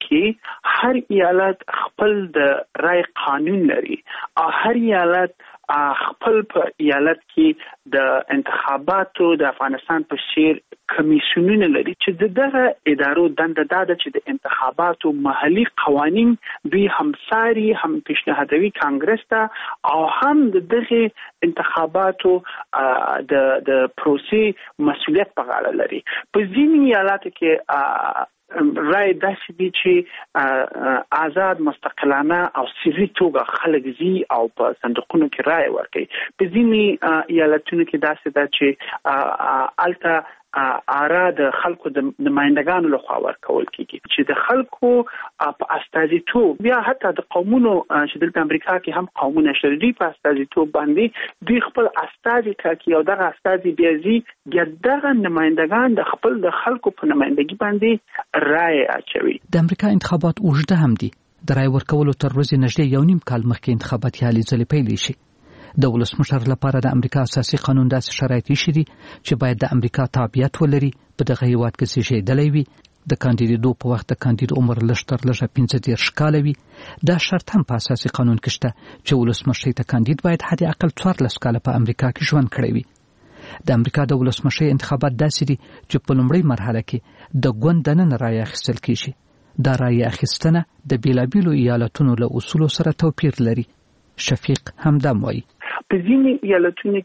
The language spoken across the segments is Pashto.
کې هر ایالت خپل د رای قانون لري او هر ایالت خپل په ایالت کې د انتخاباتو د افغانستان په شیر کمیسیونونه لري چې دغه ادارو دنده ده چې د انتخاباتو محلي قوانین دوی همساري هم پیشنهادوي کانګرس ته او هم دغه انتخاباتو د پروسې مسؤلیت په غاړه لري. په ځینې ایالاتو کې رای داسې دي چې آزاد مستقلانه او سیاسي توګه خلک زی او په صندوقونو کې رای ورکوي. په ځینې ایالتونو کې داسې ده چې الته آرا د خلکو د نمائندگانو لخوا ورکول کیږي چې د خلکو په استازیتوب بیا حتی د قومونو چې د امریکا کې هم قومونه شریدي په استازیتوب باندې دوی خپل استازي ټاکي او دغه استازي بیا زی دغه نمائندگان د خپل د خلکو په نمائندګي باندې رای اچوي. د امریکا انتخابات اوږده هم دي. د رای ورکولو تر ورځې نږدې 1.5 کال مخکې انتخاباتي هلې ځلې پیل شي. د ولسمشر لپاره د امریکا اساسي قانون داسې شرایط ایښي دي چې باید د امریکا تابعیت ولري، په دغه هیواد کې زیږیدلی وي، د کاندیدېدو په وخت د کاندید عمر لږ تر لږه 15 کاله وي. دا شرط هم په اساسي قانون کې شته چې ولسمشر ته کاندید باید حد اقل 14 کاله په امریکا کې ژوند کړی وي. د امریکا د ولسمشر انتخابات داسې دي چې په لومړۍ مرحله کې د ګوند دننه رای اخیستل کیږي. دا رای اخیستنه د بیلابیلو ایالتونو له اصولو سره توپیر لري. شفیق همدم وایي په ځینې ایالتونو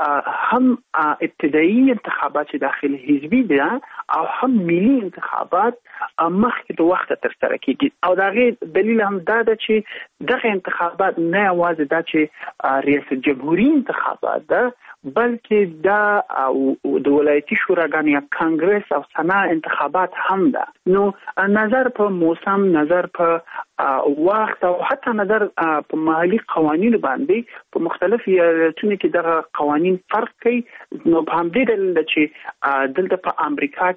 کې هم ابتدایي انتخابات داخلي حزبي دي او هم ملي انتخابات مخکې د وخت تر سره کیږي او دغه دلیل هم دا ده چې دغه انتخابات نه یوازې دا چې ریاست جمهوریت انتخابات ده بلکې دا د ولایتي شوراګانو یا کانګرس او سنا انتخابات هم ده. نو نظر په موسم، نظر په وخت او حتی نظر په محلي قوانینو باندې په مختلف ایالتونو کې دغه قوانین فرق کوي. نو په همدې دلیل چې دلته په امریکا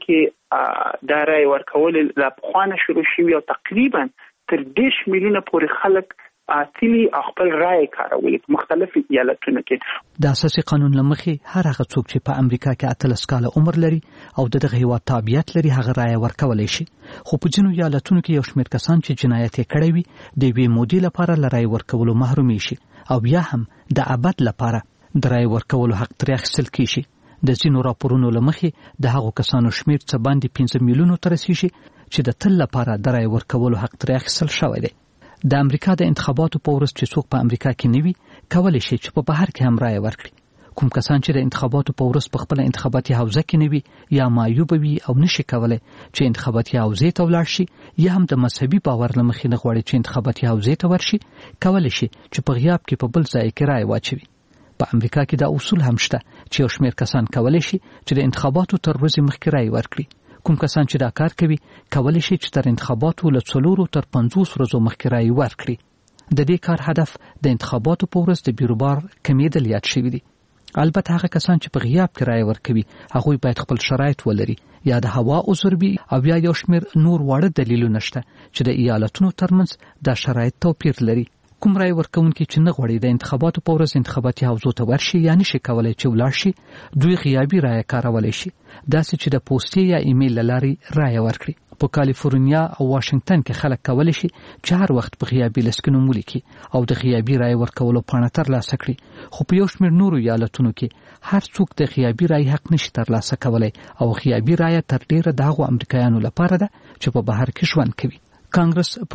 کې د رای ورکول لا پخوانه شروع شوی او تقریبا تر 10 میلیونه پورې خلک تلی خپل رای کاروي په مختلفو ایالتونو کې. د اساسي قانون لمخې هر هغه څوک چې په امریکا کې 18 کاله عمر لري او دغه هیواد تابعیت لري هغه رای ورکولی شي. خو په ځینو ایالتونو کې یو شمېر کسان چې جنایت یې کړی وي د یوې مودې لپاره له رای ورکولو محرومي شي او بیا هم د ابد لپاره د رای ورکولو حق ترې اخیستل کیږي. د ځینو راپورونو لمخې د هغو کسانو شمېر څه باندې 15 میلیونو ته رسیږي چې د تل لپاره د رای ورکولو حق ترې اخیستل شوی دی. د امریکا د انتخاباتو په ورځ چې څوک په امریکا کې نه وي کولی شي چې په بهر کې هم رای ورکړي. کوم کسان چې د انتخاباتو په ورځ په خپل انتخاباتي حوزه کې نه وي یا معیوب وي او نشي کولی چې انتخاباتي حوزې ته ولاړ شي یا هم د مذهبي باور له مخې نه غواړي چې انتخاباتي حوزې ته ورشي کولی شي چې په غیاب کې په بل ځای کې رای واچوي. په امریکا کې دا اصول هم شته چې یو شمېر کسان کولی شي چې د انتخاباتو تر ورځې مخکې رای ورکړي. کوم کسان چې دا کار کوي کولی شي چې تر انتخاباتو له 4 تر 50 ورځو مخکې رای ورکړي. د دې کار هدف د انتخاباتو په ورځ د بیروبار کمیدل یاد شوی دی. البته هغه کسان چې په غیاب کې رای ورکوي هغوی باید خپل شرایط ولري یا د هوا عذر وي او یا یو شمېر نور واړه دلیلونه شته چې د ایالتونو ترمنځ دا شرایط توپیر لري. کوم رای ورکوونکي چې نه غواړي د انتخاباتو په ورځ انتخاباتي حوزو ته ورشي یا نشي کولی چې ولاړ شي دوی غیابي رای کارولی شي داسې چې د پوستې یا ایمیل له لارې رای ورکړي. په کالیفورنیا او واشنگټن کې خلک کولی شي چې هر وخت په غیابي لسکونو ولیکي او د غیابي رای ورکولو پاڼه ترلاسه کړي. خو په یو شمېر نورو ایالتونو کې هر څوک د غیابي رای حق نشي ترلاسه کولی او غیابي رای تر ډیره د هغو امریکایانو لپاره ده چې په بهر کې ژوند کوي. کانګرس په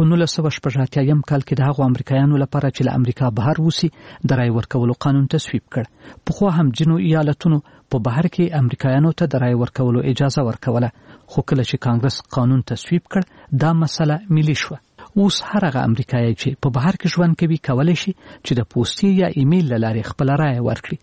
1988 کال کې د هغو امریکایانو لپاره چې له امریکا بهر وسی د رای ورکولو قانون تصویب کړ. پخوا هم ځینو ایالتونو په بهر کې امریکایانو ته د رای ورکولو اجازه ورکوله خو کله چې کانګرس قانون تصویب کړ دا مسله ملي شوه. اوس هر هغه امریکایي چې په بهر کې ژوند کوي کولی شي چې د پوستې یا ایمیل له لارې خپل رای ورکړي.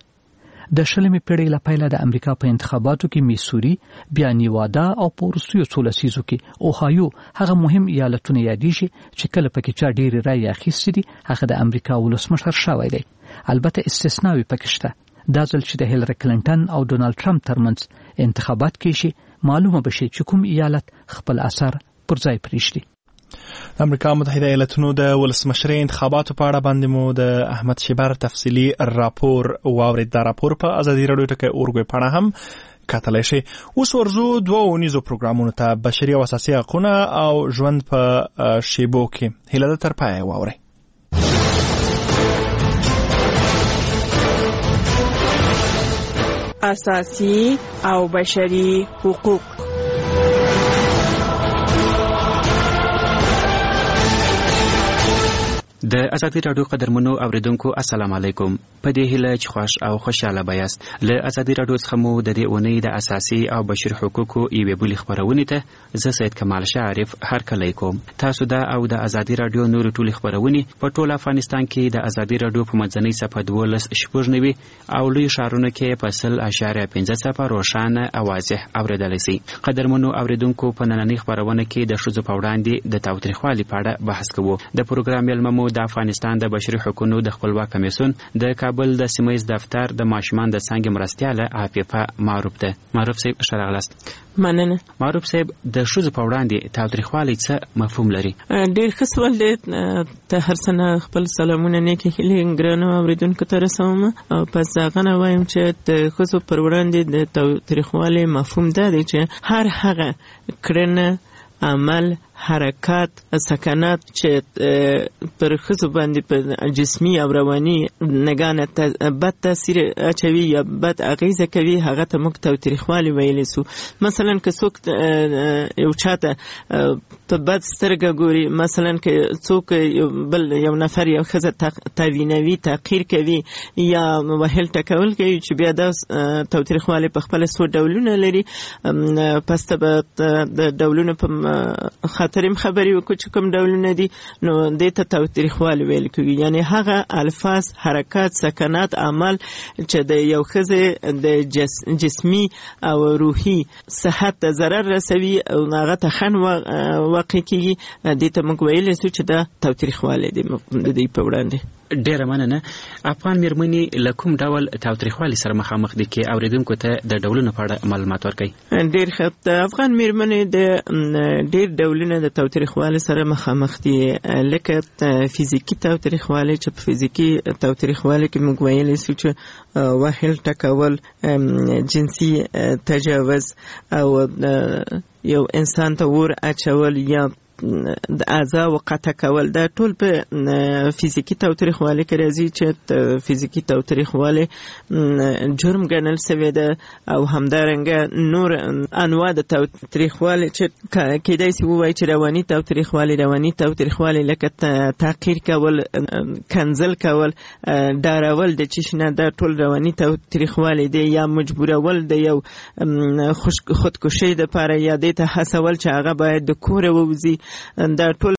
د 20مې پیړۍ له پیله د امریکا په انتخاباتو کې میسوري، بیا نیوادا او په وروستیو څو لسیزو کې اوهایو هغه مهم ایالتونه یادېږي چې کله پکې چا ډېرې رایې اخیستې دي هغه د امریکا ولسمشر شوی دی. البته استثناوي پکې شته. دا ځل چې د هیلری کلینټن او ډونالد ټرمپ ترمنځ انتخابات کېږي معلومه بشي چې کوم ایالت خپل اثر پر ځای پرېږدي. د امریکا متحده ایالتونو د ولسمشرۍ انتخاباتو په اړه باندې مو د احمد شیبر تفصیلي راپور واورید. دا راپور په ازادي راډیو ټکی اورګوي پاڼه هم کتلی شي. اوس ورځو 2 اونیزو پروګرامونو ته بشري او اساسي حقوقونه او ژوند په شیبو کې. هیله ده تر پایه واورئ. اساسي او بشري حقوق. د ازادي رادیو قدرمنو اوریدونکو السلام علیکم. په دې هیله چې خوښ او خوشاله بایاست. له ازادي رادیو څخه مو د دې اونۍ د اساسي او بشري حقوقو یوې بلې خبرونې ته زه سید کمال شعرف هرکلی کوم. تاسو دا او د ازادي رادیو نور ټولې خبرونې په ټول افغانستان کې د ازادي رادیو په منځنۍ صفحه 12.9 او لوی ښارونو کې په 0.5 روښانه او واضح اوریدلی شئ. قدرمنو اوریدونکو په نننۍ خبرونه کې د ښځو په وړاندې د تاوتریخوالي په اړه بحث کوو. د پروګرام مېلمه د افغانستان د بشري حقوقو د خپلواک کمیسیون د کابل د سیمه‌ییز دفتر د ماشومان د څانګې مرستیاله عفیفه معروف ده. معروف صاحب ښه راغلاست. مننه. معروف صاحب د ښځو په وړاندې تاوتریخوالي څه مفهوم لري؟ ډېر ښه سوال دی. ته هر څه نه خپل سلامونه نیکې هیلې ګرانو اوریدونکو ته رسوم او پس هغه نه وایم چې د ښځو پر وړاندې د تاوتریخوالي مفهوم دا دی چې هر هغه کړنه، عمل، حرکات، سکنات چې پر ښځو باندې په جسمي او رواني نګانه بد تاثیر اچوي یا بد اغیزه کوي، هغه ته موږ تاوتریخوالي ویلی سو. مثلا که څوک یو چاته په بد سترګه ګوري، مثلا که څوک یو نفر یو ښځه تاوینوي، تحقیر کوي یا وهل ټکول کوي، چې بیا دا تاوتریخوالي په خپل څو ډولونه لري. پس ته به د ډولونو په خاطرم خبرې وکړو چې کوم ډولونه دي، نو دې ته تاوتریخوالي ویل کېږي. یعنی هغه الفاظ، حرکات، سکنات، عمل چې د یو ښځې د جسمي او روحي صحت ته ضرر رسوي او هغه ته خنډ واقع کېږي، دې ته موږ ویلی سو چې دا تاوتریخوالی دی د دې په وړاندې. ډیره مننه. افغان مېرمنې له کوم ډول تاوتریخوالي سره مخامخ دي کې اوریدونکو ته د ډولونو په اړه معلومات ورکړئ؟ ډیر ښه. د افغان مېرمنې د ډیر ډولونه د تاوتریخوالي سره مخامخ دي، لکه فزیکي تاوتریخوالي چې په فزیکي تاوتریخوالي کې موږ ویلی سو چې وهل ټکول، جنسي تجاوز او یو انسان ته ور اچول یا د اعضاء قطع کول، دا ټول په فزیکي تاوتریخوالي کې راځي چې فزیکي تاوتریخوالي جرم ګڼل شوی ده. او همدارنګه نور انواع د تاوتریخوالي چې کېدای شي ووایي چې رواني تاوتریخوالي لکه تحقیر کول، کنځل کول، ډارول د چیش نه، دا ټول رواني تاوتریخوالي دی. یا مجبورول د یو خودکشي دپاره یا دې ته هڅول چې هغه باید د کوره ووځي، دا ټول